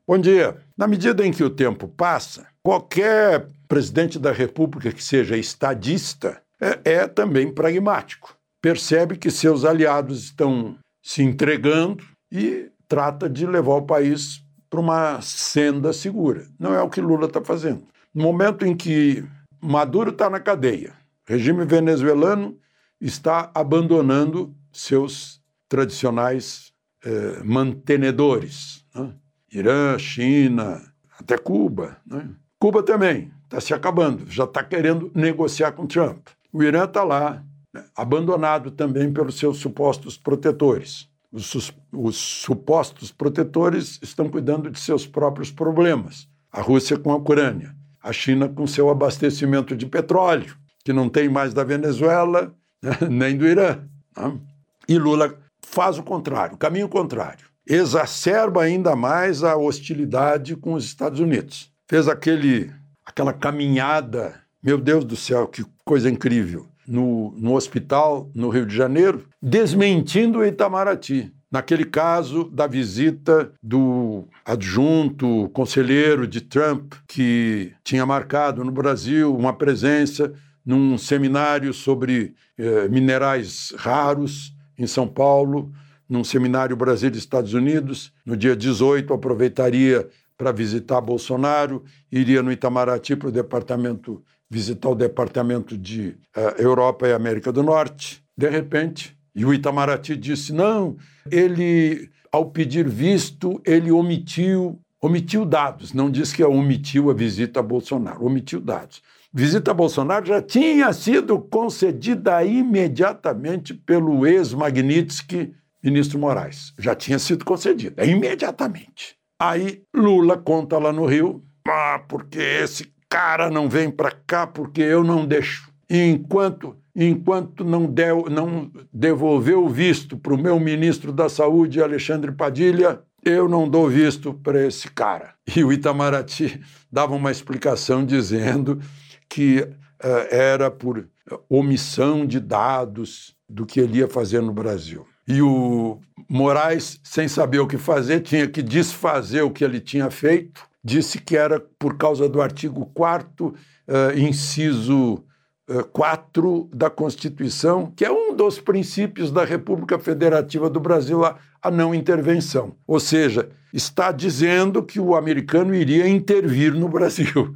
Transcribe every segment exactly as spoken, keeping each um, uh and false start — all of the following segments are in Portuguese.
Bom dia. Na medida em que o tempo passa, qualquer presidente da República que seja estadista é, é também pragmático. Percebe que seus aliados estão se entregando e trata de levar o país para uma senda segura. Não é o que Lula está fazendo. No momento em que Maduro está na cadeia, o regime venezuelano está abandonando seus tradicionais eh, mantenedores, né? Irã, China, até Cuba, né? Cuba também está se acabando, já está querendo negociar com Trump. O Irã está lá, né, abandonado também pelos seus supostos protetores. Os, sus, os supostos protetores estão cuidando de seus próprios problemas. A Rússia com a Ucrânia, a China com seu abastecimento de petróleo, que não tem mais da Venezuela, né, nem do Irã. Né? E Lula faz o contrário, o caminho contrário. Exacerba ainda mais a hostilidade com os Estados Unidos. Fez aquele, aquela caminhada, meu Deus do céu, que coisa incrível, no, no hospital no Rio de Janeiro, desmentindo o Itamaraty. Naquele caso da visita do adjunto conselheiro de Trump, que tinha marcado no Brasil uma presença num seminário sobre eh, minerais raros em São Paulo, num seminário Brasil e Estados Unidos. No dia dezoito, aproveitaria para visitar Bolsonaro, iria no Itamaraty para o departamento, visitar o departamento de uh, Europa e América do Norte. De repente, e o Itamaraty disse, não, ele, ao pedir visto, ele omitiu, omitiu dados, não disse que omitiu a visita a Bolsonaro, omitiu dados. Visita a Bolsonaro já tinha sido concedida imediatamente pelo ex-Magnitsky, ministro Moraes. Já tinha sido concedida, imediatamente. Aí Lula conta lá no Rio, ah, porque esse cara não vem para cá, porque eu não deixo. E enquanto, enquanto não, deu, não devolveu o visto para o meu ministro da Saúde, Alexandre Padilha, eu não dou visto para esse cara. E o Itamaraty dava uma explicação dizendo que uh, era por omissão de dados do que ele ia fazer no Brasil. E o Moraes, sem saber o que fazer, tinha que desfazer o que ele tinha feito, disse que era por causa do artigo quarto, uh, inciso uh, quatro da Constituição, que é um dos princípios da República Federativa do Brasil, a, a não intervenção. Ou seja, está dizendo que o americano iria intervir no Brasil.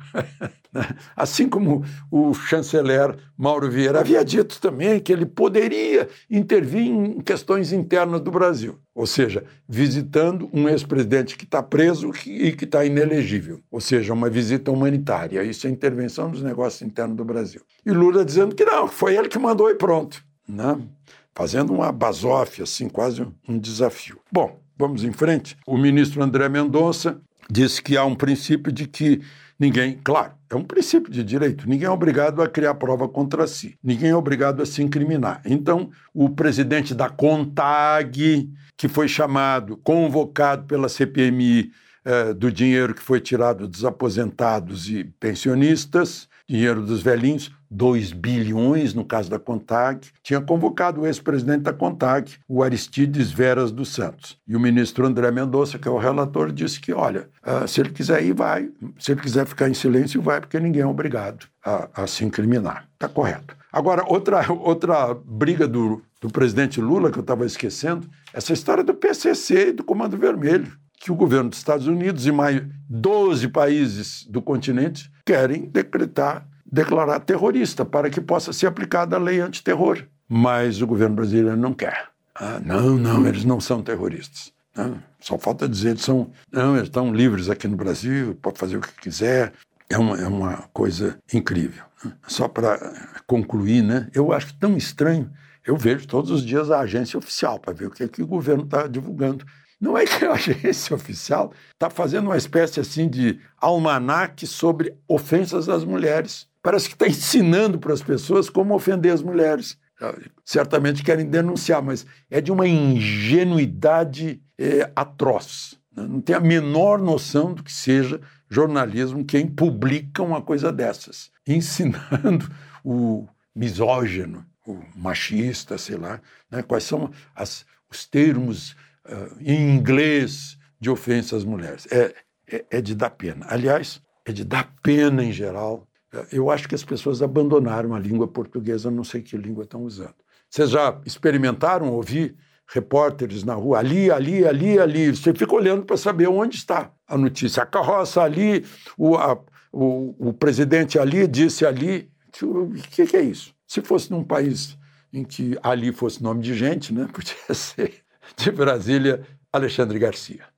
Assim como o chanceler Mauro Vieira havia dito também que ele poderia intervir em questões internas do Brasil. Ou seja, visitando um ex-presidente que está preso e que está inelegível. Ou seja, uma visita humanitária. Isso é intervenção nos negócios internos do Brasil. E Lula dizendo que não, foi ele que mandou e pronto. Né? Fazendo uma basófia, assim, quase um desafio. Bom, vamos em frente. O ministro André Mendonça disse que há um princípio de que ninguém, claro, é um princípio de direito, ninguém é obrigado a criar prova contra si, ninguém é obrigado a se incriminar. Então, o presidente da CONTAG, que foi chamado, convocado pela C P M I eh, do dinheiro que foi tirado dos aposentados e pensionistas, dinheiro dos velhinhos, dois bilhões no caso da CONTAG, tinha convocado o ex-presidente da CONTAG, o Aristides Veras dos Santos. E o ministro André Mendonça, que é o relator, disse que, olha, uh, se ele quiser ir, vai. Se ele quiser ficar em silêncio, vai, porque ninguém é obrigado a, a se incriminar. Está correto. Agora, outra, outra briga do, do presidente Lula, que eu estava esquecendo, essa história do P C C e do Comando Vermelho, que o governo dos Estados Unidos e mais doze países do continente querem decretar declarar terrorista, para que possa ser aplicada a lei antiterror. Mas o governo brasileiro não quer. Ah, não, não, eles não são terroristas. Não, só falta dizer, eles são, não, eles estão livres aqui no Brasil, pode fazer o que quiser. É uma, é uma coisa incrível. Só para concluir, né? Eu acho tão estranho, eu vejo todos os dias a agência oficial para ver o que, é que o governo está divulgando. Não é que a agência oficial está fazendo uma espécie assim de almanaque sobre ofensas às mulheres. Parece que está ensinando para as pessoas como ofender as mulheres. Certamente querem denunciar, mas é de uma ingenuidade é, atroz. Não tem a menor noção do que seja jornalismo quem publica uma coisa dessas, ensinando o misógino, o machista, sei lá, né? Quais são as, os termos uh, em inglês de ofensa às mulheres. É, é, é de dar pena. Aliás, é de dar pena em geral. Eu acho que as pessoas abandonaram a língua portuguesa, não sei que língua estão usando. Vocês já experimentaram ouvir repórteres na rua, ali, ali, ali, ali? Você fica olhando para saber onde está a notícia. A carroça ali, o, a, o, o presidente ali disse ali. O que, que é isso? Se fosse num país em que ali fosse nome de gente, né? Podia ser de Brasília, Alexandre Garcia.